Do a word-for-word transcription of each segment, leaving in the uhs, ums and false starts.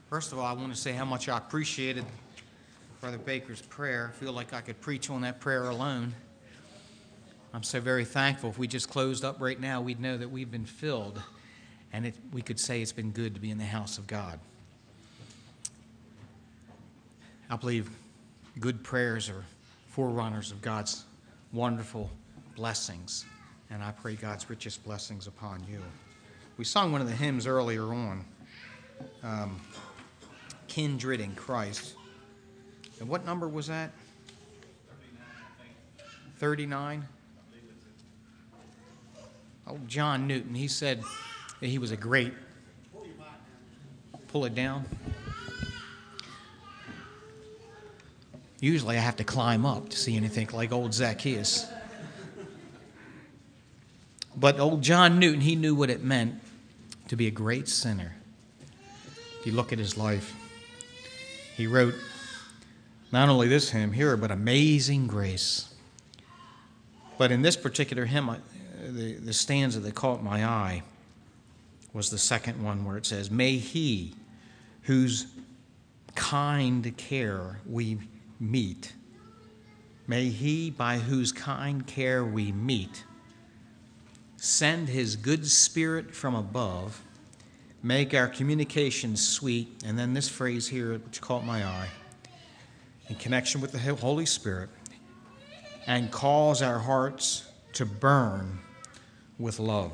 First of all, I want to say how much I appreciated Brother Baker's prayer. I feel like I could preach on that prayer alone. I'm so very thankful. If we just closed up right now, we'd know that we've been filled, and it, we could say it's been good to be in the house of God. I believe good prayers are forerunners of God's wonderful blessings, and I pray God's richest blessings upon you. We sung one of the hymns earlier on, um, Kindred in Christ. And what number was that? thirty-nine? Oh, John Newton, he said that he was a great... Pull it down. Usually I have to climb up to see anything like old Zacchaeus. But old John Newton, he knew what it meant to be a great sinner. If you look at his life, he wrote not only this hymn here, but Amazing Grace. But in this particular hymn, the, the stanza that caught my eye was the second one where it says, "May he whose kind care we meet, may he by whose kind care we meet, send his good spirit from above, make our communications sweet." And then this phrase here, which caught my eye, in connection with the Holy Spirit, and cause our hearts to burn with love.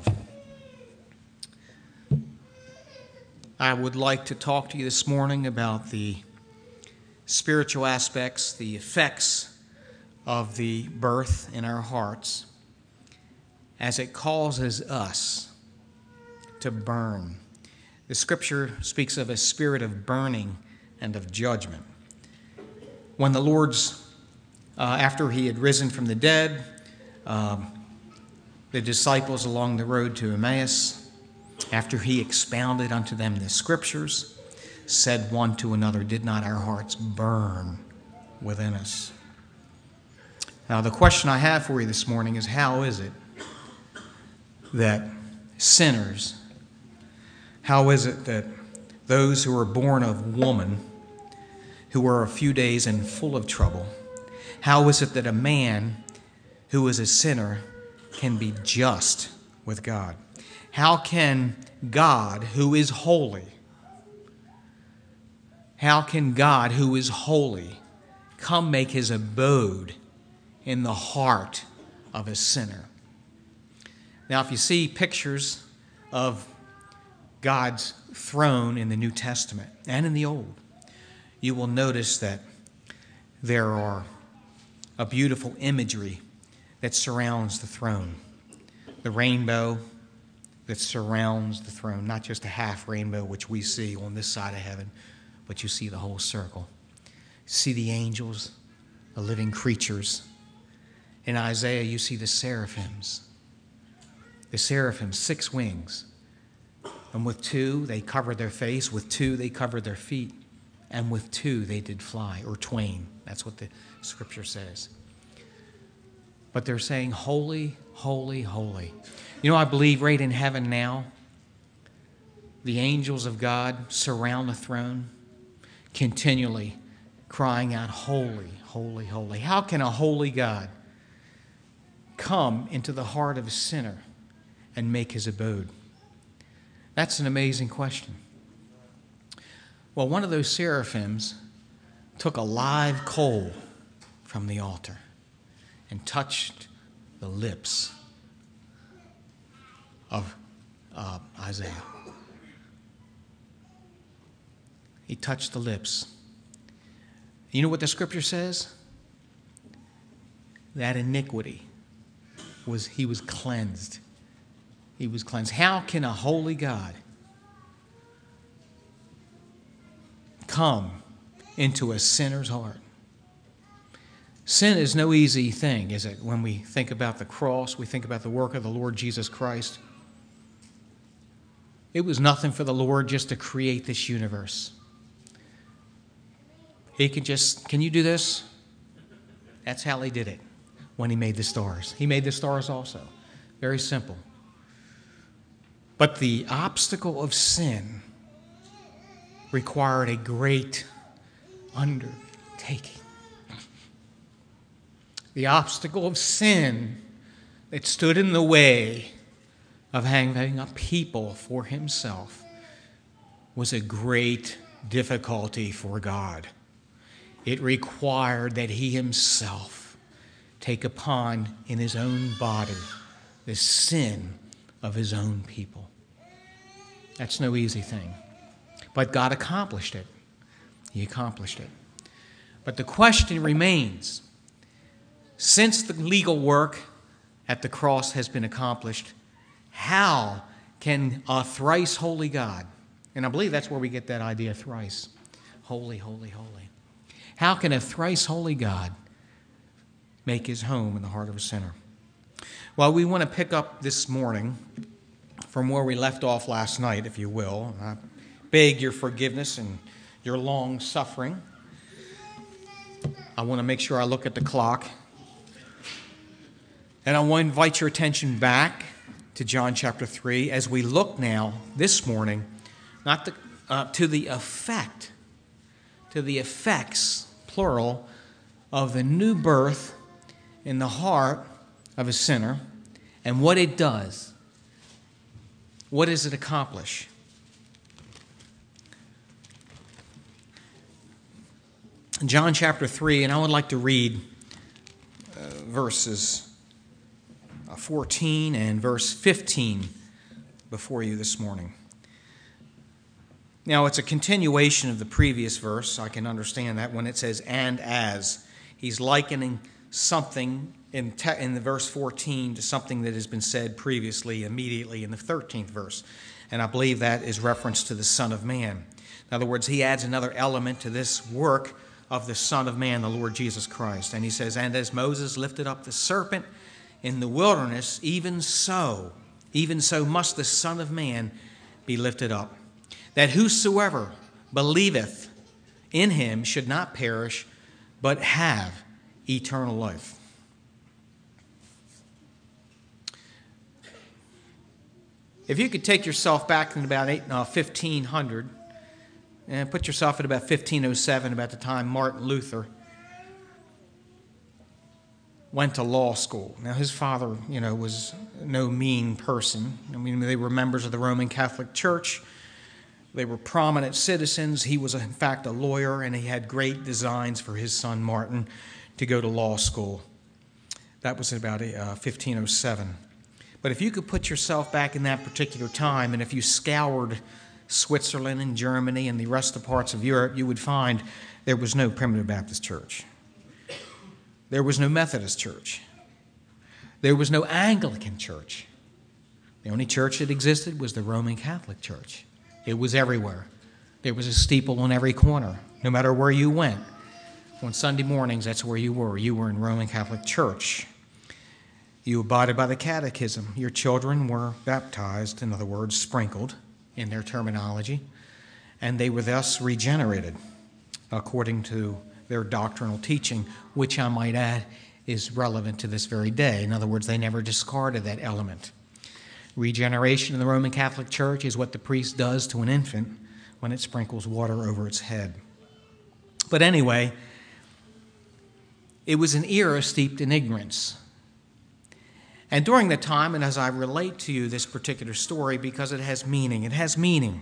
I would like to talk to you this morning about the spiritual aspects, the effects of the birth in our hearts as it causes us to burn. The scripture speaks of a spirit of burning and of judgment. When the Lord's, uh, after he had risen from the dead, um, the disciples along the road to Emmaus, after he expounded unto them the scriptures, said one to another, "Did not our hearts burn within us?" Now, the question I have for you this morning is, how is it that sinners, how is it that those who are born of woman, who are a few days and full of trouble, how is it that a man who is a sinner can be just with God? How can God, who is holy, how can God, who is holy, come make his abode in the heart of a sinner? Now, if you see pictures of God's throne in the New Testament and in the Old, you will notice that there are a beautiful imagery that surrounds the throne. The rainbow that surrounds the throne, not just a half rainbow which we see on this side of heaven, but you see the whole circle. See the angels, the living creatures. In Isaiah, you see the seraphims. The seraphim, six wings. And with two, they covered their face. With two, they covered their feet. And with two, they did fly, or twain. That's what the scripture says. But they're saying, holy, holy, holy. You know, I believe right in heaven now, the angels of God surround the throne, continually crying out, holy, holy, holy. How can a holy God come into the heart of a sinner and make his abode? That's an amazing question. Well, one of those seraphims took a live coal from the altar and touched the lips of uh, Isaiah. He touched the lips. You know what the scripture says? That iniquity was, he was cleansed. He was cleansed. How can a holy God come into a sinner's heart? Sin is no easy thing, is it? When we think about the cross, we think about the work of the Lord Jesus Christ. It was nothing for the Lord just to create this universe. He could just, can you do this? That's how he did it when he made the stars. He made the stars also. Very simple. But the obstacle of sin required a great undertaking. The obstacle of sin that stood in the way of having a people for himself was a great difficulty for God. It required that he himself take upon in his own body the sin of his own people. That's no easy thing. But God accomplished it. He accomplished it. But the question remains, since the legal work at the cross has been accomplished, how can a thrice holy God, and I believe that's where we get that idea, thrice, holy, holy, holy. How can a thrice holy God make his home in the heart of a sinner? Well, we want to pick up this morning from where we left off last night, if you will. I beg your forgiveness and your long suffering. I want to make sure I look at the clock. And I want to invite your attention back to John chapter three as we look now this morning not the, uh, to the effect, to the effects, plural, of the new birth in the heart of a sinner and what it does. What does it accomplish? John chapter three, and I would like to read uh, verses fourteen and verse fifteen before you this morning. Now, it's a continuation of the previous verse. I can understand that when it says, and as. He's likening something in, te- in the verse fourteen to something that has been said previously, immediately in the thirteenth verse. And I believe that is reference to the Son of Man. In other words, he adds another element to this work of the Son of Man, the Lord Jesus Christ. And he says, and as Moses lifted up the serpent in the wilderness, even so, even so must the Son of Man be lifted up, that whosoever believeth in him should not perish, but have eternal life. If you could take yourself back in about eight, uh, fifteen hundred, and put yourself at about fifteen oh seven, about the time Martin Luther went to law school. Now, his father, you know, was no mean person. I mean, they were members of the Roman Catholic Church. They were prominent citizens. He was, in fact, a lawyer, and he had great designs for his son, Martin, to go to law school. That was about uh, fifteen oh seven. But if you could put yourself back in that particular time, and if you scoured Switzerland and Germany and the rest of the parts of Europe, you would find there was no Primitive Baptist church. There was no Methodist church. There was no Anglican church. The only church that existed was the Roman Catholic Church. It was everywhere. There was a steeple on every corner, no matter where you went. On Sunday mornings, that's where you were. You were in Roman Catholic Church. You abided by the catechism. Your children were baptized, in other words, sprinkled in their terminology, and they were thus regenerated according to their doctrinal teaching, which I might add is relevant to this very day. In other words, they never discarded that element. Regeneration in the Roman Catholic Church is what the priest does to an infant when it sprinkles water over its head. But anyway, it was an era steeped in ignorance. And during the time, and as I relate to you this particular story, because it has meaning, it has meaning.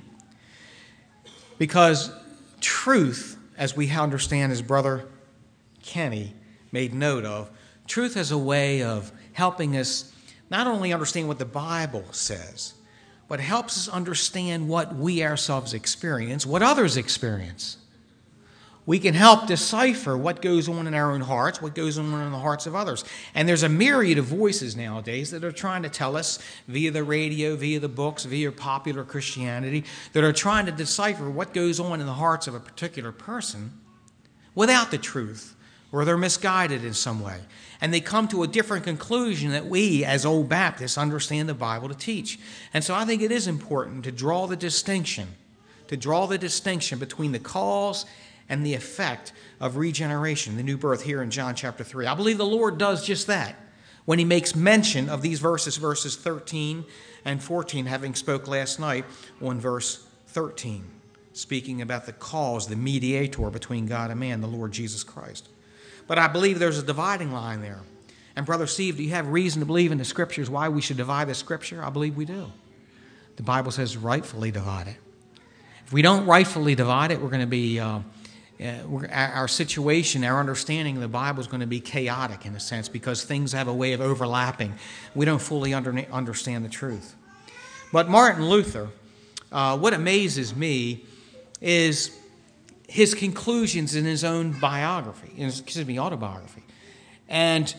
Because truth, as we understand as Brother Kenny made note of, truth has a way of helping us not only understand what the Bible says, but helps us understand what we ourselves experience, what others experience. We can help decipher what goes on in our own hearts, what goes on in the hearts of others. And there's a myriad of voices nowadays that are trying to tell us via the radio, via the books, via popular Christianity, that are trying to decipher what goes on in the hearts of a particular person without the truth, or they're misguided in some way. And they come to a different conclusion that we, as Old Baptists, understand the Bible to teach. And so I think it is important to draw the distinction, to draw the distinction between the cause and the effect of regeneration, the new birth here in John chapter three. I believe the Lord does just that when he makes mention of these verses, verses thirteen and fourteen, having spoke last night on verse thirteen. speaking about the cause, the mediator between God and man, the Lord Jesus Christ. But I believe there's a dividing line there. And Brother Steve, do you have reason to believe in the Scriptures why we should divide the Scripture? I believe we do. The Bible says rightfully divide it. If we don't rightfully divide it, we're going to be, uh, uh, we're, our situation, our understanding of the Bible is going to be chaotic in a sense because things have a way of overlapping. We don't fully under, understand the truth. But Martin Luther, uh, what amazes me is his conclusions in his own biography, in his, excuse me, autobiography. And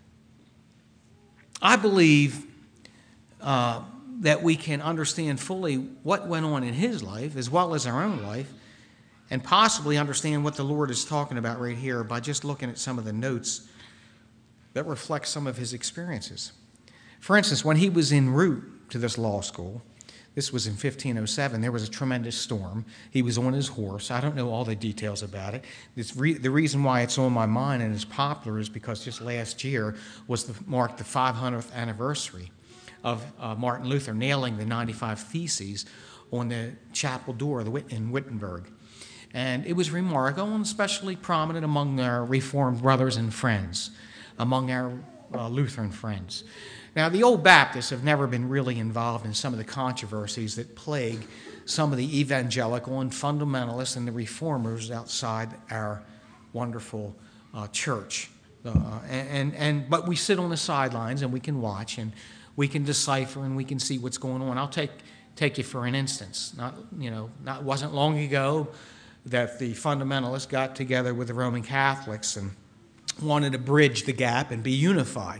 I believe uh, that we can understand fully what went on in his life as well as our own life and possibly understand what the Lord is talking about right here by just looking at some of the notes that reflect some of his experiences. For instance, when he was en route to this law school, this was in fifteen oh seven, there was a tremendous storm. He was on his horse. I don't know all the details about it. This re- the reason why it's on my mind and is popular is because just last year was the, marked the five hundredth anniversary of uh, Martin Luther nailing the ninety-five Theses on the chapel door of the Wit- in Wittenberg. And it was remarkable and especially prominent among our Reformed brothers and friends, among our uh, Lutheran friends. Now, the old Baptists have never been really involved in some of the controversies that plague some of the evangelical and fundamentalists and the reformers outside our wonderful uh, church. Uh, and, and but we sit on the sidelines and we can watch and we can decipher and we can see what's going on. I'll take take you for an instance. Not you know, not wasn't long ago that the fundamentalists got together with the Roman Catholics and wanted to bridge the gap and be unified.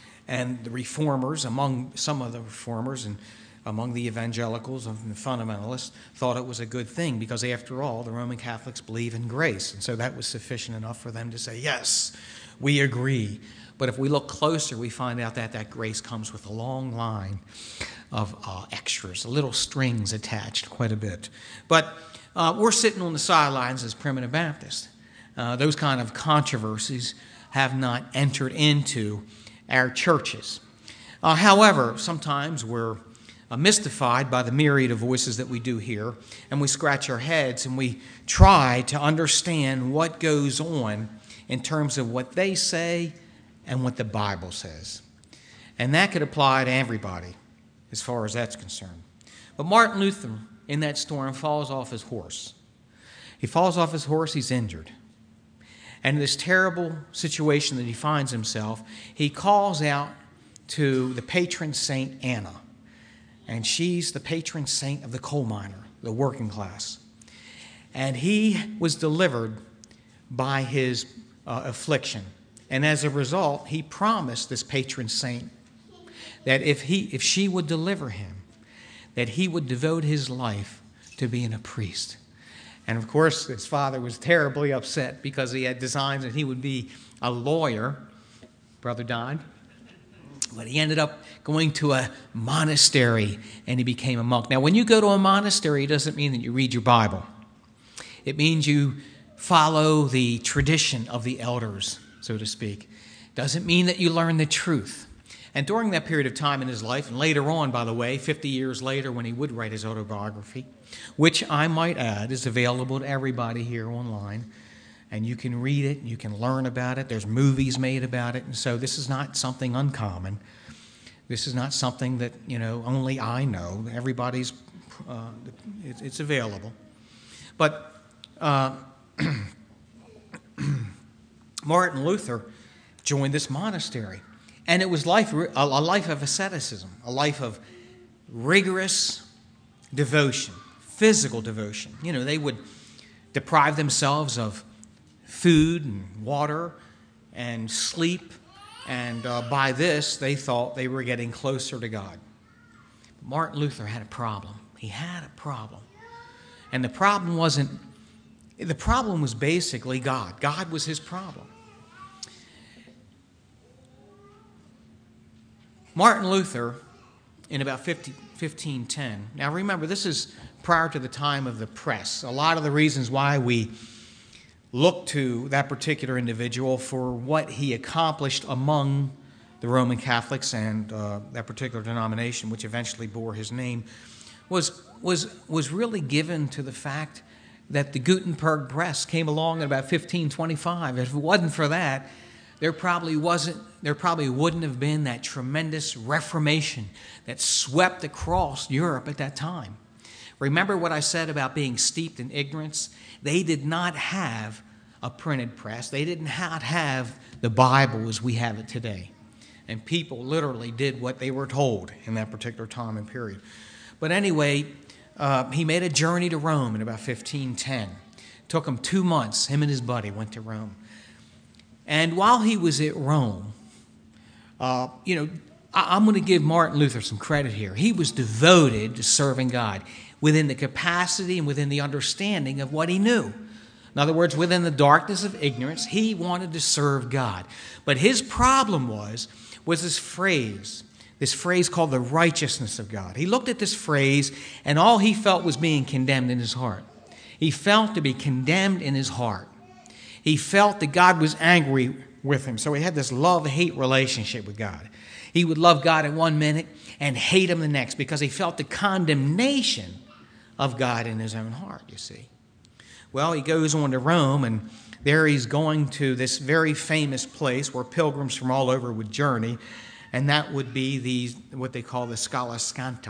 And the reformers, among some of the reformers and among the evangelicals and the fundamentalists, thought it was a good thing because, after all, the Roman Catholics believe in grace. And so that was sufficient enough for them to say, yes, we agree. But if we look closer, we find out that that grace comes with a long line of uh, extras, little strings attached quite a bit. But uh, we're sitting on the sidelines as primitive Baptists. Uh, those kind of controversies have not entered into our churches. Uh, however, sometimes we're uh, mystified by the myriad of voices that we do hear, and we scratch our heads and we try to understand what goes on in terms of what they say and what the Bible says. And that could apply to everybody as far as that's concerned. But Martin Luther, in that storm, falls off his horse. He falls off his horse, he's injured. And in this terrible situation that he finds himself, he calls out to the patron saint Anna. And she's the patron saint of the coal miner, the working class. And he was delivered by his uh, affliction. And as a result, he promised this patron saint that if he, if she would deliver him, that he would devote his life to being a priest. And, of course, his father was terribly upset because he had designs that he would be a lawyer, Brother Don. But he ended up going to a monastery, and he became a monk. Now, when you go to a monastery, it doesn't mean that you read your Bible. It means you follow the tradition of the elders, so to speak. It doesn't mean that you learn the truth. And during that period of time in his life, and later on, by the way, fifty years later when he would write his autobiography, which I might add is available to everybody here online, and you can read it, you can learn about it, there's movies made about it, and so this is not something uncommon. This is not something that, you know, only I know. Everybody's, uh, it's, it's available. But uh, Martin Luther joined this monastery. And it was life, a life of asceticism, a life of rigorous devotion, physical devotion. You know, they would deprive themselves of food and water and sleep. And uh, by this, they thought they were getting closer to God. Martin Luther had a problem. He had a problem. And the problem wasn't, the problem was basically God. God was his problem. Martin Luther, in about fifteen ten, now remember, this is prior to the time of the press. A lot of the reasons why we look to that particular individual for what he accomplished among the Roman Catholics and uh, that particular denomination, which eventually bore his name, was, was, was really given to the fact that the Gutenberg press came along in about fifteen twenty-five. If it wasn't for that, there probably wasn't, there probably wouldn't have been that tremendous Reformation that swept across Europe at that time. Remember what I said about being steeped in ignorance? They did not have a printed press. They did not have the Bible as we have it today. And people literally did what they were told in that particular time and period. But anyway, uh, he made a journey to Rome in about fifteen ten. It took him two months. Him and his buddy went to Rome. And while he was at Rome, uh, you know, I- I'm going to give Martin Luther some credit here. He was devoted to serving God within the capacity and within the understanding of what he knew. In other words, within the darkness of ignorance, he wanted to serve God. But his problem was, was this phrase, this phrase called the righteousness of God. He looked at this phrase, and all he felt was being condemned in his heart. He felt to be condemned in his heart. He felt that God was angry with him. So he had this love-hate relationship with God. He would love God in one minute and hate him the next because he felt the condemnation of God in his own heart, you see. Well, he goes on to Rome, and there he's going to this very famous place where pilgrims from all over would journey, and that would be the what they call the Scala Santa,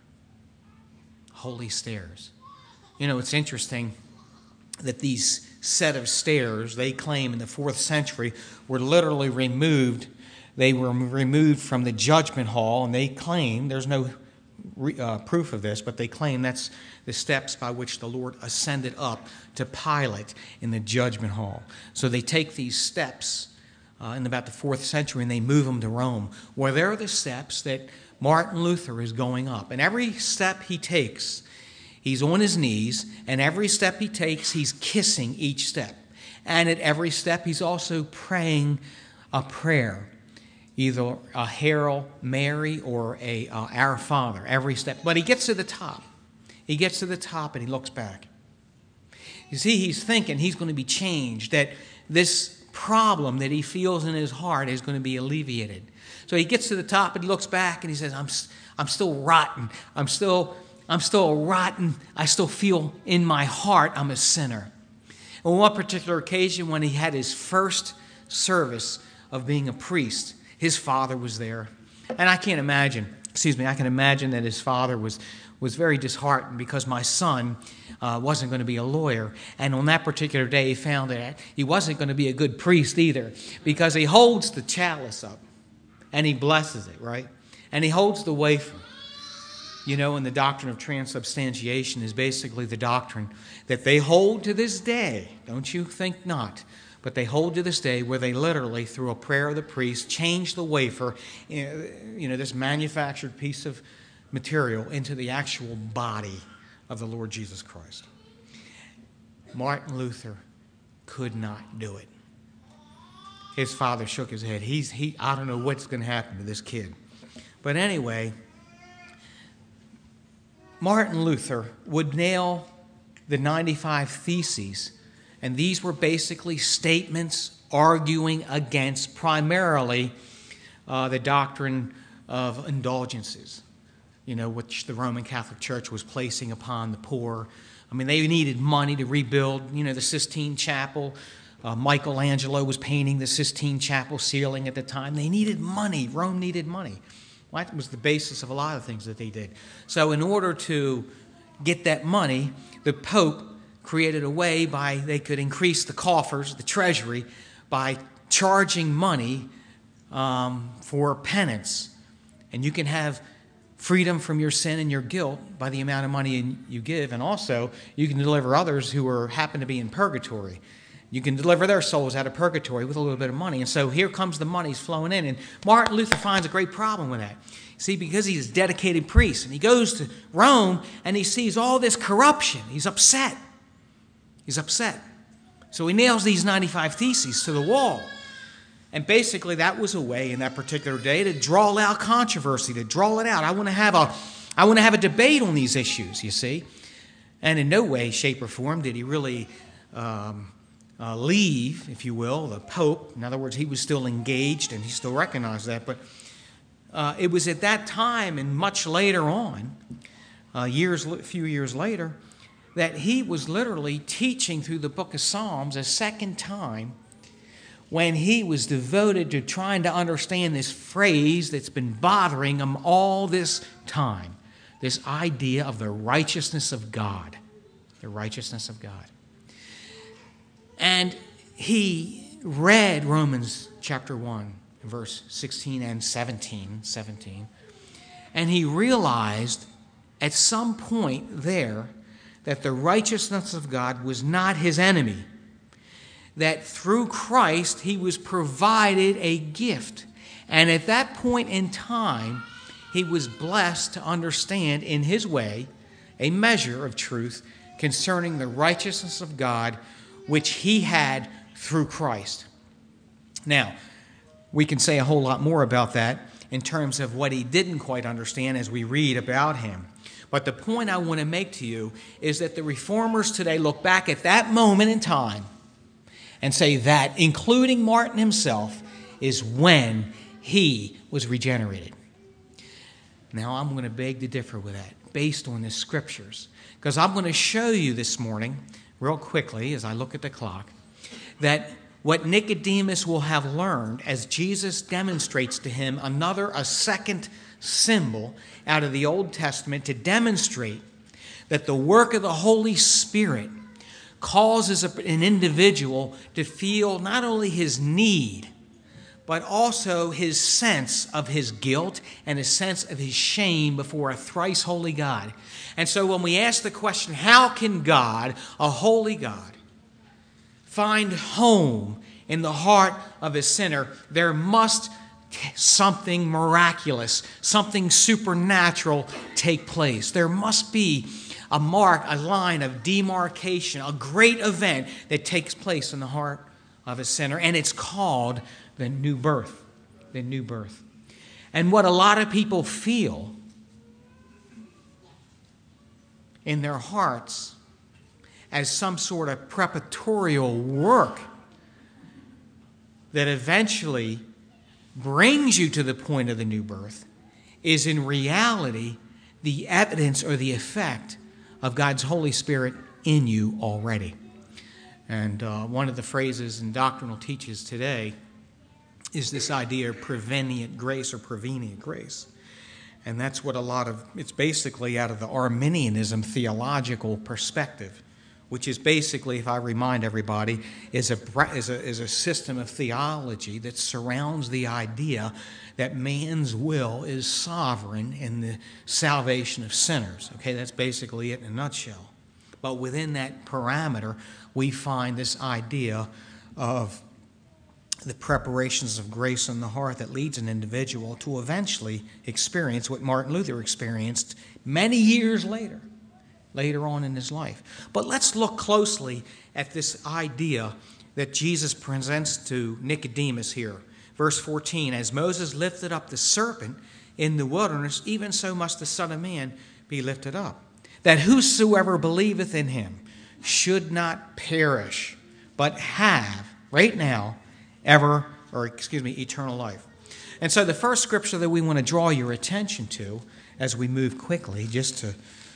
holy stairs. You know, it's interesting that these set of stairs, they claim in the fourth century, were literally removed. They were removed from the judgment hall, and they claim, there's no uh, proof of this, but they claim that's the steps by which the Lord ascended up to Pilate in the judgment hall. So they take these steps uh, in about the fourth century and they move them to Rome, where there are the steps that Martin Luther is going up. And every step he takes, he's on his knees, and every step he takes, he's kissing each step. And at every step, he's also praying a prayer, either a Hail Mary or a uh, Our Father, every step. But he gets to the top. He gets to the top and he looks back. You see, he's thinking he's going to be changed, that this problem that he feels in his heart is going to be alleviated. So he gets to the top and he looks back and he says, I'm, I'm still rotten. I'm still, I'm still rotten. I still feel in my heart I'm a sinner. On one particular occasion when he had his first service of being a priest, his father was there. And I can't imagine, excuse me, I can imagine that his father was, was very disheartened because my son uh, wasn't going to be a lawyer. And on that particular day, he found that he wasn't going to be a good priest either, because he holds the chalice up and he blesses it, right? And he holds the wafer. You know, and the doctrine of transubstantiation is basically the doctrine that they hold to this day. Don't you think not? But they hold to this day where they literally, through a prayer of the priest, change the wafer, you know, this manufactured piece of material, into the actual body of the Lord Jesus Christ. Martin Luther could not do it. His father shook his head. He's, he, I don't know what's going to happen to this kid. But anyway, Martin Luther would nail the ninety-five Theses, and these were basically statements arguing against primarily uh, the doctrine of indulgences, you know, which the Roman Catholic Church was placing upon the poor. I mean, they needed money to rebuild, you know, the Sistine Chapel. Uh, Michelangelo was painting the Sistine Chapel ceiling at the time. They needed money. Rome needed money. Well, that was the basis of a lot of things that they did. So in order to get that money, the Pope created a way by they could increase the coffers, the treasury, by charging money um, for penance. And you can have freedom from your sin and your guilt by the amount of money you give. And also, you can deliver others who are happen to be in purgatory. You can deliver their souls out of purgatory with a little bit of money. And so here comes the money's flowing in. And Martin Luther finds a great problem with that. See, because he's a dedicated priest. And he goes to Rome and he sees all this corruption. He's upset. He's upset. So he nails these ninety-five Theses to the wall. And basically that was a way in that particular day to draw out controversy, to draw it out. I want to have a, I want to have a debate on these issues, you see. And in no way, shape, or form did he really um, uh, leave, if you will, the Pope. In other words, he was still engaged and he still recognized that. But uh, it was at that time and much later on uh, years, a few years later, that he was literally teaching through the book of Psalms a second time when he was devoted to trying to understand this phrase that's been bothering him all this time, this idea of the righteousness of God, the righteousness of God. And he read Romans chapter one, verse sixteen and seventeen, seventeen, and he realized at some point there that the righteousness of God was not his enemy, that through Christ he was provided a gift. And at that point in time, he was blessed to understand in his way a measure of truth concerning the righteousness of God, which he had through Christ. Now, we can say a whole lot more about that in terms of what he didn't quite understand as we read about him. But the point I want to make to you is that the reformers today look back at that moment in time and say that, including Martin himself, is when he was regenerated. Now, I'm going to beg to differ with that based on the scriptures, because I'm going to show you this morning, real quickly as I look at the clock, that what Nicodemus will have learned as Jesus demonstrates to him another, a second symbol out of the Old Testament to demonstrate that the work of the Holy Spirit causes an individual to feel not only his need, but also his sense of his guilt and a sense of his shame before a thrice holy God. And so when we ask the question, how can God, a holy God, find home in the heart of a sinner, there must something miraculous, something supernatural take place. There must be a mark, a line of demarcation, a great event that takes place in the heart of a sinner, and it's called the new birth, the new birth. And what a lot of people feel in their hearts as some sort of preparatorial work that eventually brings you to the point of the new birth is in reality the evidence or the effect of God's Holy Spirit in you already. And uh, one of the phrases in doctrinal teachings today is this idea of prevenient grace or prevenient grace. And that's what a lot of, it's basically out of the Arminianism theological perspective, which is basically, if I remind everybody, is a, is a, is a system of theology that surrounds the idea that man's will is sovereign in the salvation of sinners. Okay, that's basically it in a nutshell. But within that parameter, we find this idea of the preparations of grace in the heart that leads an individual to eventually experience what Martin Luther experienced many years later. later on in his life. But let's look closely at this idea that Jesus presents to Nicodemus here. Verse fourteen, as Moses lifted up the serpent in the wilderness, even so must the Son of Man be lifted up, that whosoever believeth in him should not perish, but have, right now, ever, or excuse me, eternal life. And so the first scripture that we want to draw your attention to as we move quickly, just to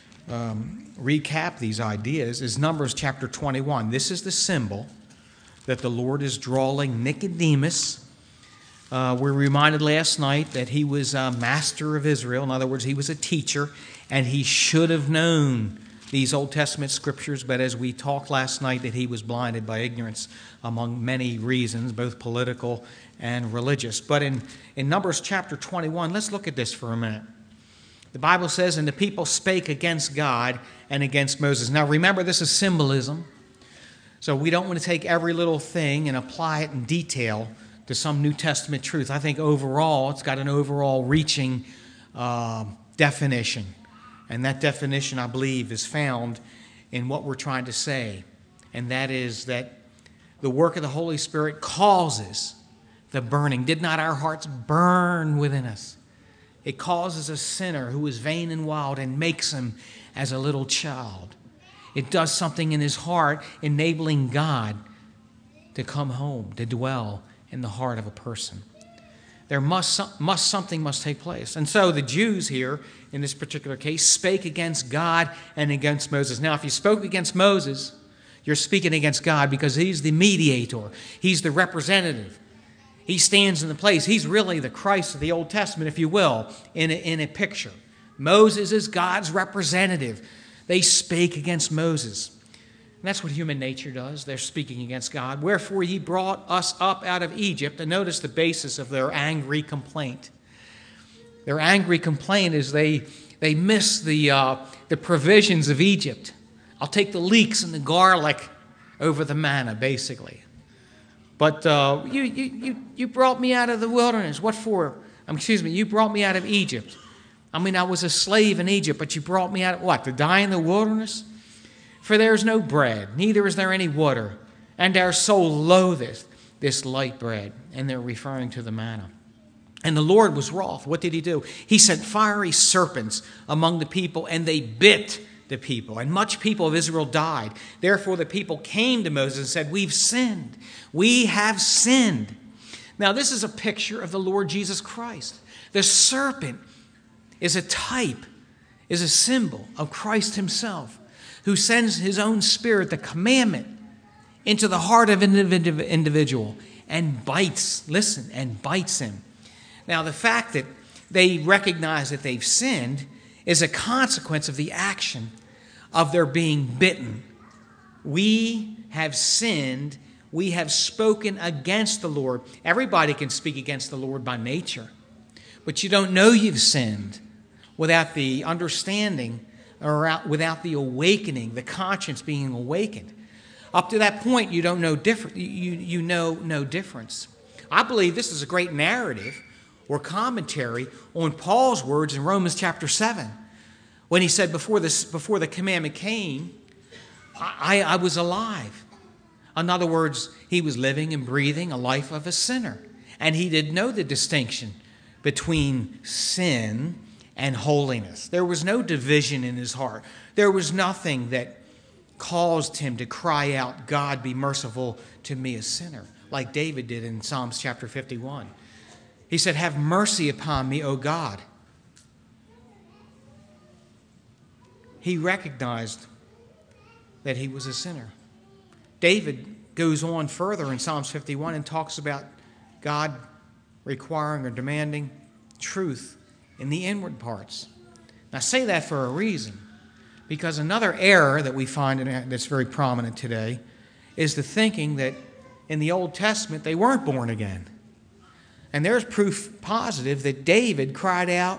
Um, recap these ideas, is Numbers chapter twenty-one. This is the symbol that the Lord is drawing Nicodemus. Uh, we're reminded last night that he was a master of Israel. In other words, he was a teacher, and he should have known these Old Testament scriptures, but as we talked last night, that he was blinded by ignorance among many reasons, both political and religious. But in, in Numbers chapter twenty-one, let's look at this for a minute. The Bible says, and the people spake against God and against Moses. Now remember, this is symbolism. So we don't want to take every little thing and apply it in detail to some New Testament truth. I think overall, it's got an overall reaching uh, definition. And that definition, I believe, is found in what we're trying to say. And that is that the work of the Holy Spirit causes the burning. Did not our hearts burn within us? It causes a sinner who is vain and wild and makes him as a little child. It does something in his heart, enabling God to come home, to dwell in the heart of a person. There must, must something must take place. And so the Jews here, in this particular case, spake against God and against Moses. Now, if you spoke against Moses, you're speaking against God because he's the mediator. He's the representative. He stands in the place. He's really the Christ of the Old Testament, if you will, in a, in a picture. Moses is God's representative. They spake against Moses. And that's what human nature does. They're speaking against God. Wherefore he brought us up out of Egypt. And notice the basis of their angry complaint. Their angry complaint is they, they miss the, uh, the provisions of Egypt. I'll take the leeks and the garlic over the manna, basically. But uh, you, you, you, you brought me out of the wilderness. What for? Um, excuse me, you brought me out of Egypt. I mean, I was a slave in Egypt, but you brought me out, what, to die in the wilderness? For there is no bread, neither is there any water, and our soul loatheth this light bread. And they're referring to the manna. And the Lord was wroth. What did he do? He sent fiery serpents among the people, and they bit the people. And much people of Israel died. Therefore the people came to Moses and said, we've sinned. We have sinned. Now this is a picture of the Lord Jesus Christ. The serpent is a type, is a symbol of Christ himself, who sends his own Spirit, the commandment, into the heart of an individual and bites, listen, and bites him. Now, the fact that they recognize that they've sinned is a consequence of the action of their being bitten. We have sinned. We have spoken against the Lord. Everybody can speak against the Lord by nature, but you don't know you've sinned without the understanding or without the awakening, the conscience being awakened. Up to that point, you don't know different. You, you know no difference. I believe this is a great narrative or commentary on Paul's words in Romans chapter seven, when he said, before this, before the commandment came, I, I was alive. In other words, he was living and breathing a life of a sinner, and he didn't know the distinction between sin and holiness. There was no division in his heart. There was nothing that caused him to cry out, God, be merciful to me, a sinner, like David did in Psalms chapter fifty-one. He said, have mercy upon me, O God. He recognized that he was a sinner. David goes on further in Psalms fifty-one and talks about God requiring or demanding truth in the inward parts. And I say that for a reason, because another error that we find in, that's very prominent today is the thinking that in the Old Testament they weren't born again. And there's proof positive that David cried out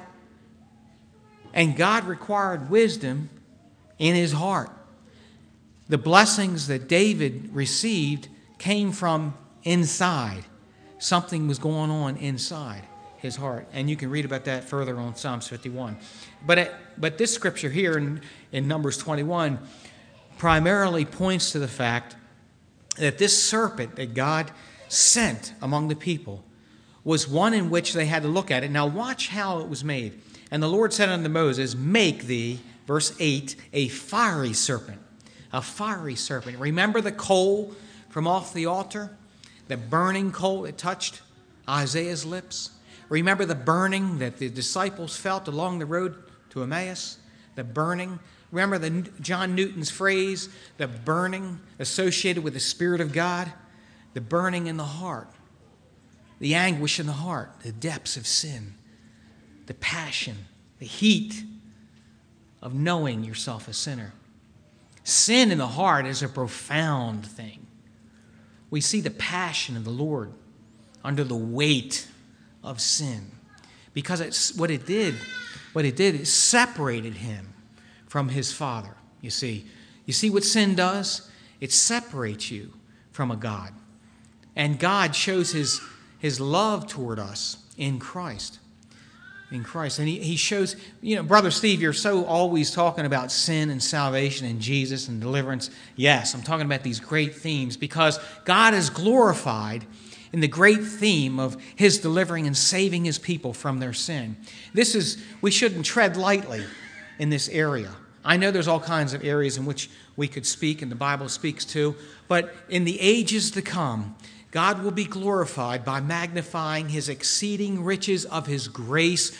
and God required wisdom in his heart. The blessings that David received came from inside. Something was going on inside his heart. And you can read about that further on Psalms fifty-one. But, it, but this scripture here in, in Numbers twenty-one primarily points to the fact that this serpent that God sent among the people was one in which they had to look at it. Now watch how it was made. And the Lord said unto Moses, make thee, verse eight, a fiery serpent. A fiery serpent. Remember the coal from off the altar? The burning coal that touched Isaiah's lips? Remember the burning that the disciples felt along the road to Emmaus? The burning. Remember the John Newton's phrase, the burning associated with the Spirit of God? The burning in the heart. The anguish in the heart. The depths of sin. The passion. The heat of knowing yourself a sinner. Sin in the heart is a profound thing. We see the passion of the Lord under the weight of sin. Because it's what it did, what it did, it separated him from his Father. You see, you see what sin does? It separates you from a God. And God shows his, his love toward us in Christ. In Christ. And he, he shows, you know, Brother Steve, you're so always talking about sin and salvation and Jesus and deliverance. Yes, I'm talking about these great themes because God is glorified in the great theme of his delivering and saving his people from their sin. This is, we shouldn't tread lightly in this area. I know there's all kinds of areas in which we could speak and the Bible speaks to, but in the ages to come, God will be glorified by magnifying his exceeding riches of his grace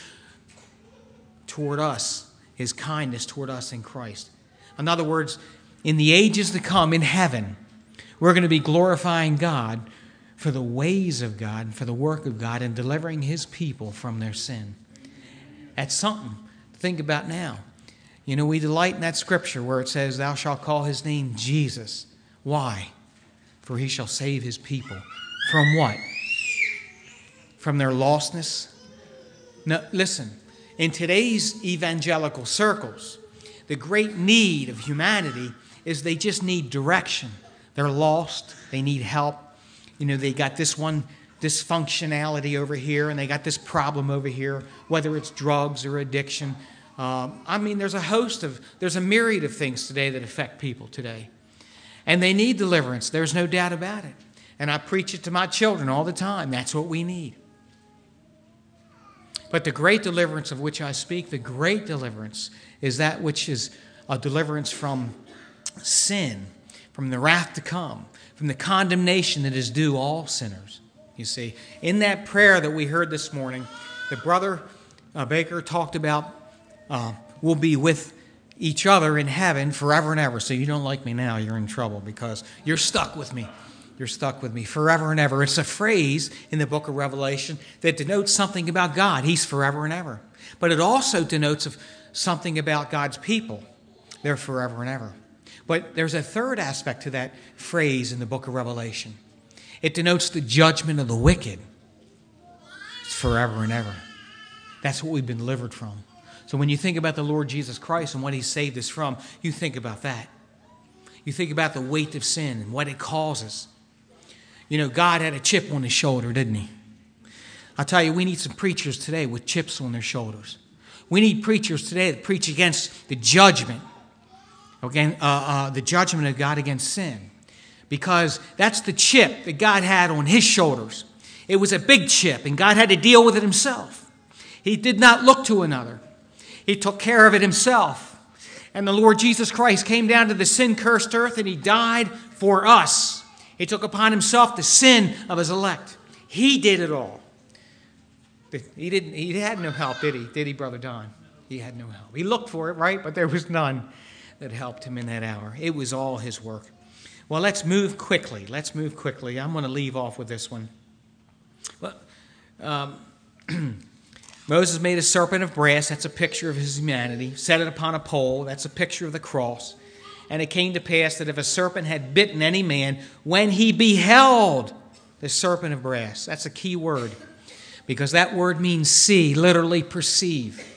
toward us, his kindness toward us in Christ. In other words, in the ages to come in heaven, we're going to be glorifying God for the ways of God, for the work of God, and delivering his people from their sin. That's something to think about now. You know, we delight in that scripture where it says, thou shalt call his name Jesus. Why? For he shall save his people. From what? From their lostness? No, listen, in today's evangelical circles, the great need of humanity is they just need direction. They're lost. They need help. You know, they got this one dysfunctionality over here, and they got this problem over here, whether it's drugs or addiction. Um, I mean, there's a host of, there's a myriad of things today that affect people today. And they need deliverance. There's no doubt about it. And I preach it to my children all the time. That's what we need. But the great deliverance of which I speak, the great deliverance, is that which is a deliverance from sin, from the wrath to come, from the condemnation that is due all sinners. You see, in that prayer that we heard this morning, the brother uh, Baker talked about uh, we'll be with each other in heaven forever and ever. So you don't like me now, you're in trouble because you're stuck with me. You're stuck with me forever and ever. It's a phrase in the book of Revelation that denotes something about God. He's forever and ever. But it also denotes of something about God's people. They're forever and ever. But there's a third aspect to that phrase in the book of Revelation. It denotes the judgment of the wicked. It's forever and ever. That's what we've been delivered from. So when you think about the Lord Jesus Christ and what he saved us from, you think about that. You think about the weight of sin and what it causes. You know, God had a chip on his shoulder, didn't he? I'll tell you, we need some preachers today with chips on their shoulders. We need preachers today that preach against the judgment, again, uh, uh, the judgment of God against sin. Because that's the chip that God had on his shoulders. It was a big chip, and God had to deal with it himself. He did not look to another. He took care of it himself. And the Lord Jesus Christ came down to the sin-cursed earth, and he died for us. He took upon himself the sin of his elect. He did it all. He didn't. He had no help, did he? Did he, Brother Don? He had no help. He looked for it, right? But there was none that helped him in that hour. It was all his work. Well, let's move quickly. Let's move quickly. I'm going to leave off with this one. Well, um, Moses made a serpent of brass. That's a picture of his humanity. Set it upon a pole. That's a picture of the cross. And it came to pass that if a serpent had bitten any man, when he beheld the serpent of brass, that's a key word, because that word means see, literally perceive.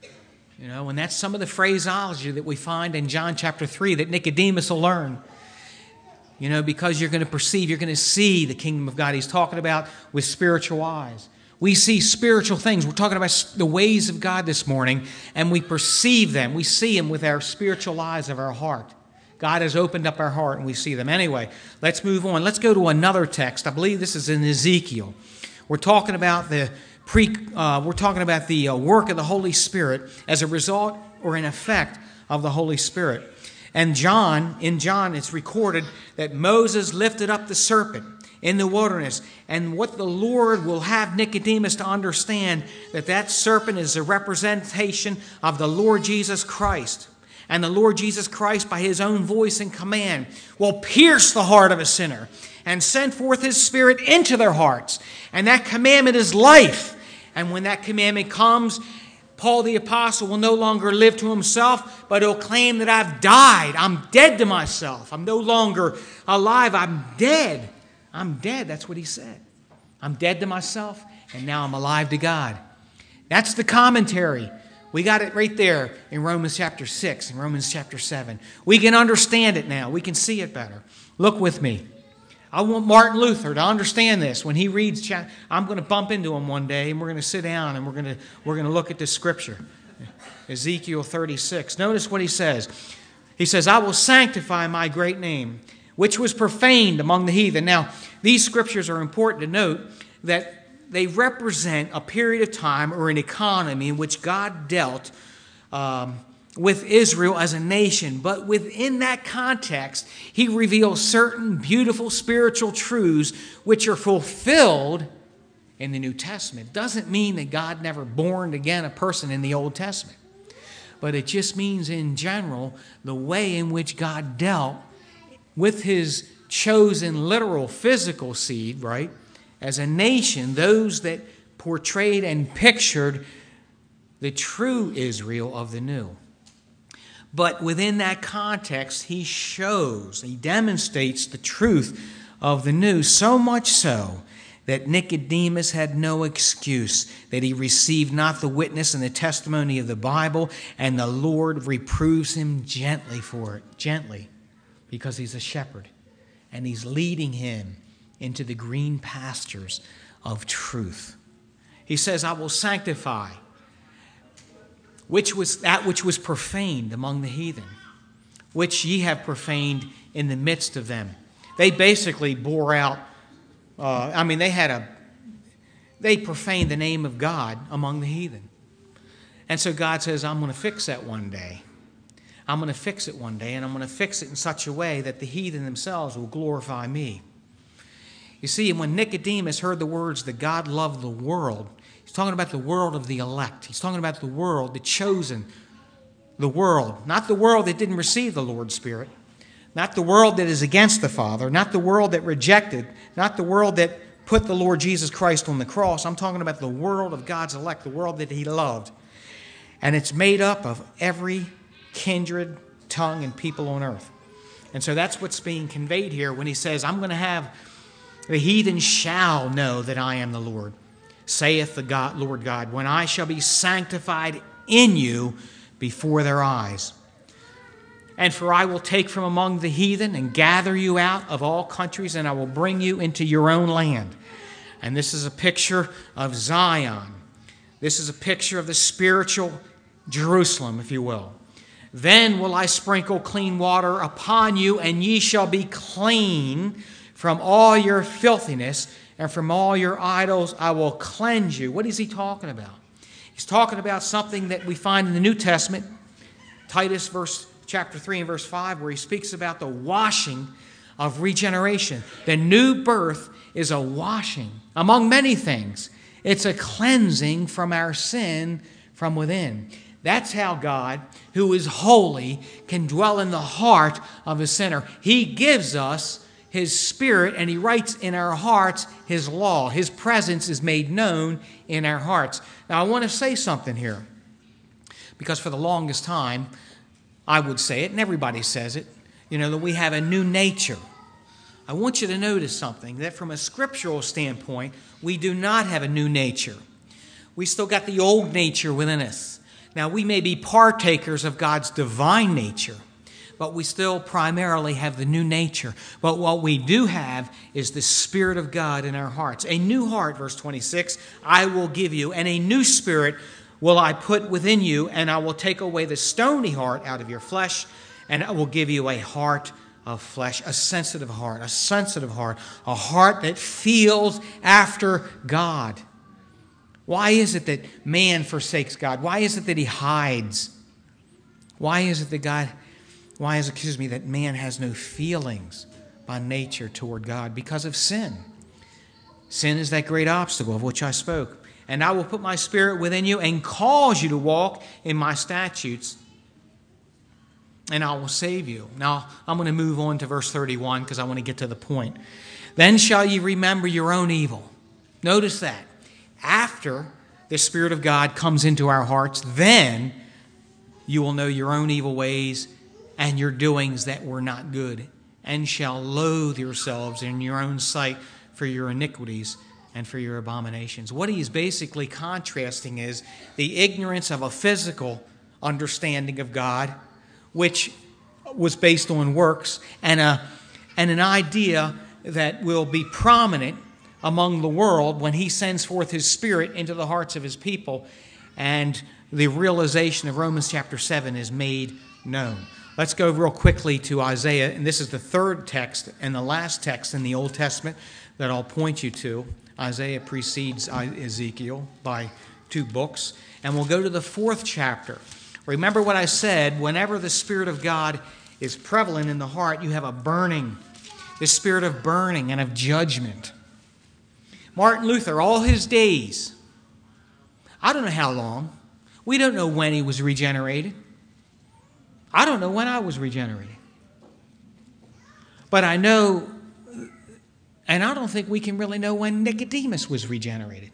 You know, and that's some of the phraseology that we find in John chapter three that Nicodemus will learn. You know, because you're going to perceive, you're going to see the kingdom of God. He's talking about with spiritual eyes. We see spiritual things. We're talking about the ways of God this morning, and we perceive them. We see them with our spiritual eyes of our heart. God has opened up our heart, and we see them. Anyway, let's move on. Let's go to another text. I believe this is in Ezekiel. We're talking about the pre. Uh, we're talking about the uh, work of the Holy Spirit as a result or an effect of the Holy Spirit. And John, in John, it's recorded that Moses lifted up the serpent in the wilderness. And what the Lord will have Nicodemus to understand, that that serpent is a representation of the Lord Jesus Christ. And the Lord Jesus Christ, by his own voice and command, will pierce the heart of a sinner and send forth his Spirit into their hearts. And that commandment is life. And when that commandment comes, Paul the Apostle will no longer live to himself, but he'll claim that I've died. I'm dead to myself. I'm no longer alive. I'm dead. I'm dead. That's what he said. I'm dead to myself, and now I'm alive to God. That's the commentary. We got it right there in Romans chapter six and Romans chapter seven. We can understand it now. We can see it better. Look with me. I want Martin Luther to understand this. When he reads, I'm going to bump into him one day, and we're going to sit down, and we're going to we're going to look at this scripture. Ezekiel thirty-six. Notice what he says. He says, I will sanctify my great name, which was profaned among the heathen. Now, these scriptures are important to note that they represent a period of time or an economy in which God dealt um, with Israel as a nation, but within that context, he reveals certain beautiful spiritual truths which are fulfilled in the New Testament. It doesn't mean that God never born again a person in the Old Testament, but it just means in general the way in which God dealt with his chosen literal physical seed, right, as a nation, those that portrayed and pictured the true Israel of the new. But within that context, he shows, he demonstrates the truth of the new, so much so that Nicodemus had no excuse, that he received not the witness and the testimony of the Bible, and the Lord reproves him gently for it, gently, because he's a shepherd, and he's leading him into the green pastures of truth. He says, I will sanctify which was that which was profaned among the heathen, which ye have profaned in the midst of them. They basically bore out, uh, I mean, they had a, they profaned the name of God among the heathen. And so God says, I'm going to fix that one day. I'm going to fix it one day, and I'm going to fix it in such a way that the heathen themselves will glorify me. You see, when Nicodemus heard the words that God loved the world, he's talking about the world of the elect. He's talking about the world, the chosen, the world. Not the world that didn't receive the Lord's Spirit. Not the world that is against the Father. Not the world that rejected. Not the world that put the Lord Jesus Christ on the cross. I'm talking about the world of God's elect, the world that he loved. And it's made up of every kindred, tongue, and people on earth. And so that's what's being conveyed here when he says, I'm going to have, the heathen shall know that I am the Lord, saith the God, Lord God, when I shall be sanctified in you before their eyes. And for I will take from among the heathen and gather you out of all countries, and I will bring you into your own land. And this is a picture of Zion. This is a picture of the spiritual Jerusalem, if you will. Then will I sprinkle clean water upon you, and ye shall be clean from all your filthiness, and from all your idols I will cleanse you. What is he talking about? He's talking about something that we find in the New Testament, Titus verse chapter three and verse five, where he speaks about the washing of regeneration. The new birth is a washing, among many things. It's a cleansing from our sin from within. That's how God, who is holy, can dwell in the heart of a sinner. He gives us his Spirit, and he writes in our hearts his law. His presence is made known in our hearts. Now, I want to say something here, because for the longest time, I would say it, and everybody says it, you know, that we have a new nature. I want you to notice something, that from a scriptural standpoint, we do not have a new nature. We still got the old nature within us. Now, we may be partakers of God's divine nature, but we still primarily have the new nature. But what we do have is the Spirit of God in our hearts. A new heart, verse twenty-six, I will give you, and a new spirit will I put within you, and I will take away the stony heart out of your flesh, and I will give you a heart of flesh, a sensitive heart, a sensitive heart, a heart that feels after God. Why is it that man forsakes God? Why is it that he hides? Why is it that God, why is it, excuse me, that man has no feelings by nature toward God? Because of sin. Sin is that great obstacle of which I spoke. And I will put my Spirit within you and cause you to walk in my statutes, and I will save you. Now, I'm going to move on to verse thirty-one because I want to get to the point. Then shall ye remember your own evil. Notice that. After the Spirit of God comes into our hearts, then you will know your own evil ways and your doings that were not good, and shall loathe yourselves in your own sight for your iniquities and for your abominations. What he is basically contrasting is the ignorance of a physical understanding of God, which was based on works, and a and an idea that will be prominent among the world when he sends forth his Spirit into the hearts of his people, and the realization of Romans chapter seven is made known. Let's go real quickly to Isaiah, and this is the third text and the last text in the Old Testament that I'll point you to. Isaiah precedes Ezekiel by two books, and we'll go to the fourth chapter, Remember what I said, whenever the Spirit of God is prevalent in the heart, you have a burning, the spirit of burning and of judgment. Martin Luther, all his days, I don't know how long, we don't know when he was regenerated. I don't know when I was regenerated. But I know, and I don't think we can really know when Nicodemus was regenerated.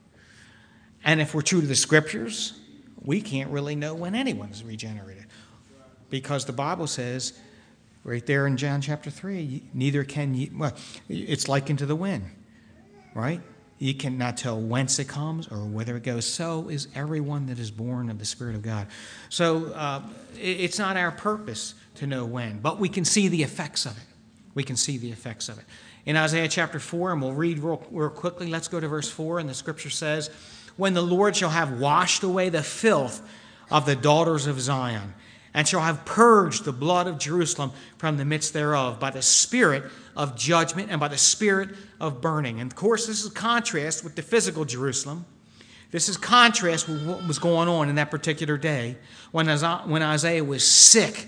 And if we're true to the Scriptures, we can't really know when anyone's regenerated. Because the Bible says, right there in John chapter three, neither can ye, well, it's likened to the wind, right? You cannot tell whence it comes or whither it goes. So is everyone that is born of the Spirit of God. So uh, it's not our purpose to know when, but we can see the effects of it. We can see the effects of it. In Isaiah chapter four, and we'll read real, real quickly, let's go to verse four, and the Scripture says, when the Lord shall have washed away the filth of the daughters of Zion, and shall have purged the blood of Jerusalem from the midst thereof by the spirit of judgment and by the spirit of burning. And of course, this is a contrast with the physical Jerusalem. This is contrast with what was going on in that particular day when Isaiah was sick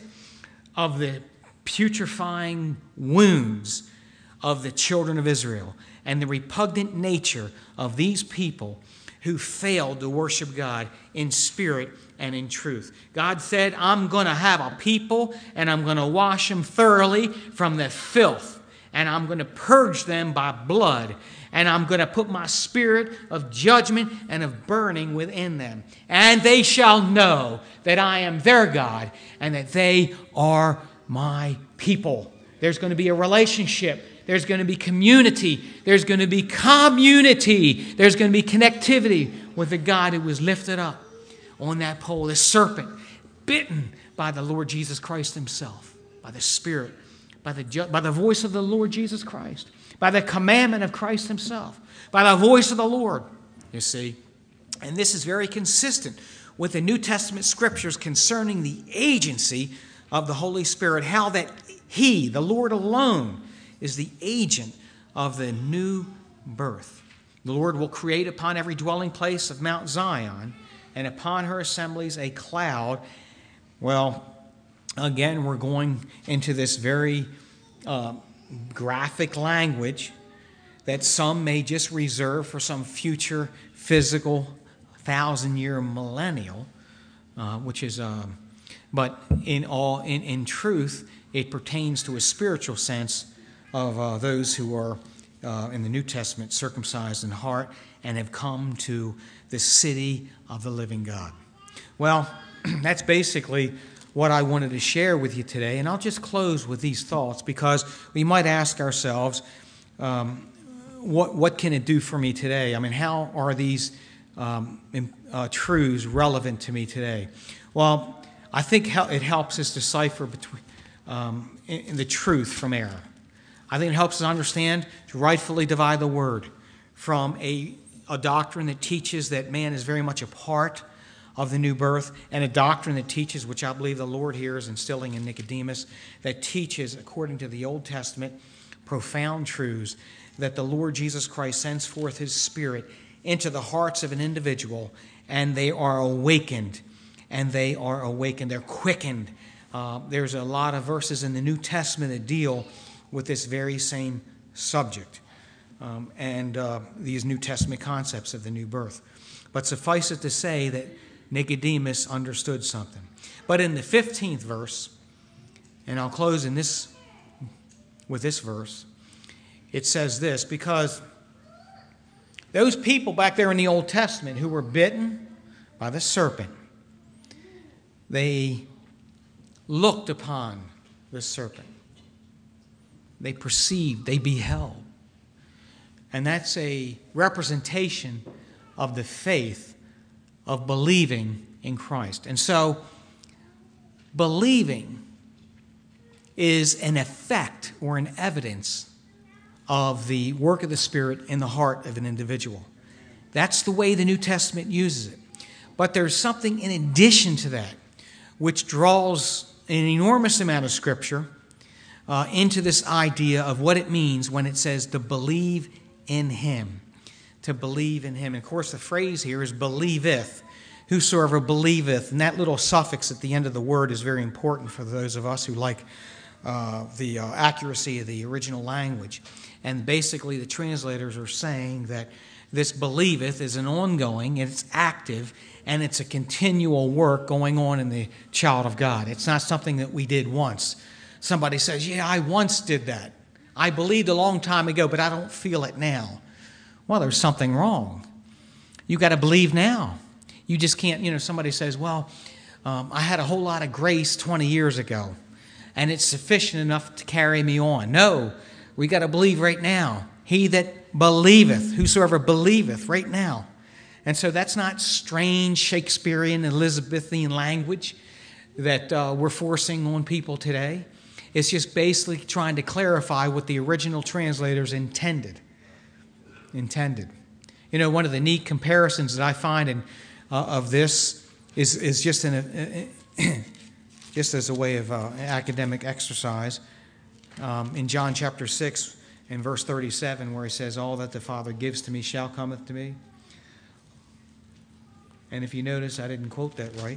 of the putrefying wounds of the children of Israel and the repugnant nature of these people who failed to worship God in spirit and in truth. God said, I'm going to have a people, and I'm going to wash them thoroughly from the filth, and I'm going to purge them by blood, and I'm going to put my spirit of judgment and of burning within them. And they shall know that I am their God, and that they are my people. There's going to be a relationship. There's going to be community. There's going to be community. There's going to be connectivity with the God who was lifted up on that pole, the serpent, bitten by the Lord Jesus Christ himself, by the Spirit, by the, ju- by the voice of the Lord Jesus Christ, by the commandment of Christ himself, by the voice of the Lord, you see. And this is very consistent with the New Testament Scriptures concerning the agency of the Holy Spirit, how that he, the Lord alone, is the agent of the new birth. The Lord will create upon every dwelling place of Mount Zion and upon her assemblies a cloud. Well, again, we're going into this very uh, graphic language that some may just reserve for some future physical thousand-year millennial, uh, which is, uh, but in all, in, in truth, it pertains to a spiritual sense of uh, those who are uh, in the New Testament circumcised in heart and have come to the city of the living God. Well, that's basically what I wanted to share with you today, and I'll just close with these thoughts because we might ask ourselves, um, what what can it do for me today? I mean, how are these um, uh, truths relevant to me today? Well, I think it helps us decipher between um, in the truth from error. I think it helps us understand to rightfully divide the word from a, a doctrine that teaches that man is very much a part of the new birth, and a doctrine that teaches, which I believe the Lord here is instilling in Nicodemus, that teaches, according to the Old Testament, profound truths, that the Lord Jesus Christ sends forth his Spirit into the hearts of an individual, and they are awakened, and they are awakened, they're quickened. Uh, there's a lot of verses in the New Testament that deal with this very same subject um, and uh, these New Testament concepts of the new birth. But suffice it to say that Nicodemus understood something. But in the fifteenth verse, and I'll close in this with this verse, it says this, because those people back there in the Old Testament who were bitten by the serpent, they looked upon the serpent. They perceived, they beheld. And that's a representation of the faith of believing in Christ. And so, believing is an effect or an evidence of the work of the Spirit in the heart of an individual. That's the way the New Testament uses it. But there's something in addition to that which draws an enormous amount of Scripture uh, into this idea of what it means when it says to believe in Him. To believe in Him. And of course, the phrase here is believeth, whosoever believeth. And that little suffix at the end of the word is very important for those of us who like uh, the uh, accuracy of the original language. And basically the translators are saying that this believeth is an ongoing, it's active, and it's a continual work going on in the child of God. It's not something that we did once. Somebody says, yeah, I once did that. I believed a long time ago, but I don't feel it now. Well, there's something wrong. You got to believe now. You just can't, you know, somebody says, well, um, I had a whole lot of grace twenty years ago, and it's sufficient enough to carry me on. No, we got to believe right now. He that believeth, whosoever believeth right now. And so that's not strange Shakespearean, Elizabethan language that uh, we're forcing on people today. It's just basically trying to clarify what the original translators intended. Intended. You know, one of the neat comparisons that I find in, uh, of this is, is just in a, just as a way of uh, academic exercise. Um, in John chapter six, in verse thirty-seven, where he says, all that the Father gives to me shall cometh to me. And if you notice, I didn't quote that right.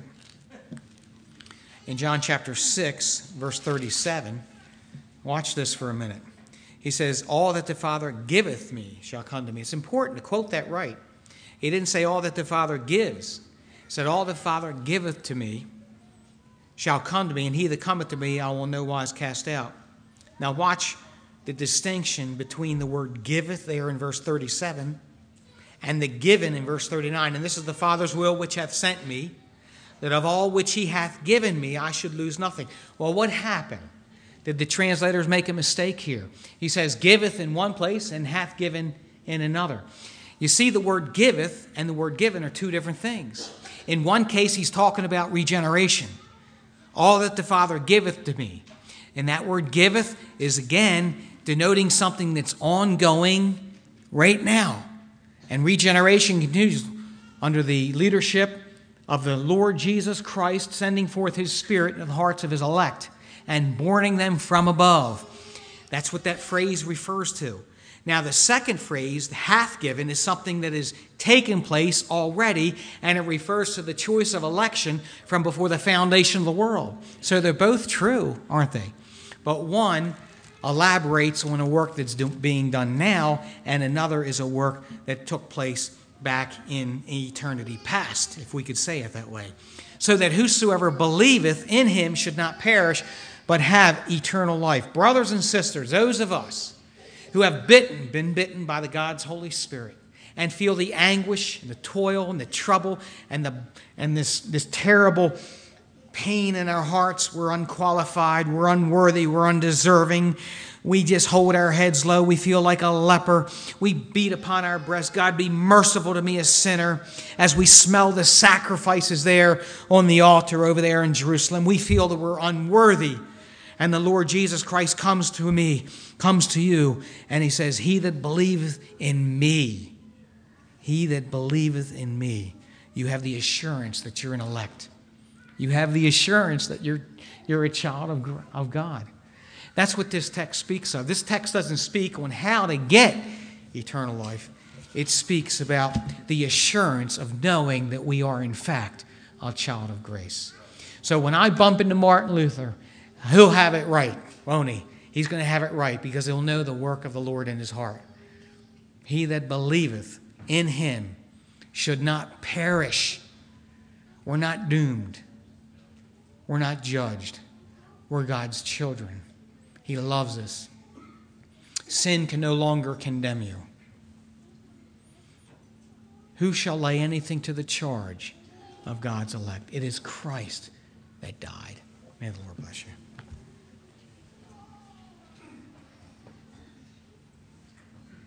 In John chapter six, verse thirty-seven, watch this for a minute. He says, all that the Father giveth me shall come to me. It's important to quote that right. He didn't say all that the Father gives. He said, all the Father giveth to me shall come to me, and he that cometh to me I will no wise cast out. Now watch the distinction between the word giveth there in verse thirty-seven and the given in verse thirty-nine. And this is the Father's will which hath sent me, that of all which he hath given me I should lose nothing. Well, what happened? Did the translators make a mistake here? He says giveth in one place and hath given in another. You see, the word giveth and the word given are two different things. In one case, he's talking about regeneration. All that the Father giveth to me. And that word giveth is again denoting something that's ongoing right now. And regeneration continues under the leadership of the Lord Jesus Christ, sending forth his Spirit in the hearts of his elect and borning them from above. That's what that phrase refers to. Now, the second phrase, hath given, is something that has taken place already, and it refers to the choice of election from before the foundation of the world. So they're both true, aren't they? But one elaborates on a work that's do- being done now, and another is a work that took place back in eternity past, if we could say it that way. So that whosoever believeth in him should not perish, but have eternal life. Brothers and sisters, those of us who have bitten, been bitten by the God's Holy Spirit and feel the anguish and the toil and the trouble and the and this, this terrible pain in our hearts, we're unqualified, we're unworthy, we're undeserving. We just hold our heads low. We feel like a leper. We beat upon our breast. God, be merciful to me, a sinner. As we smell the sacrifices there on the altar over there in Jerusalem, we feel that we're unworthy. And the Lord Jesus Christ comes to me, comes to you, and he says, he that believeth in me, he that believeth in me, you have the assurance that you're an elect. You have the assurance that you're, you're a child of, of God. That's what this text speaks of. This text doesn't speak on how to get eternal life. It speaks about the assurance of knowing that we are, in fact, a child of grace. So when I bump into Martin Luther, he'll have it right, won't he? He's going to have it right because he'll know the work of the Lord in his heart. He that believeth in him should not perish. We're not doomed. We're not judged. We're God's children. He loves us. Sin can no longer condemn you. Who shall lay anything to the charge of God's elect? It is Christ that died. May the Lord bless you.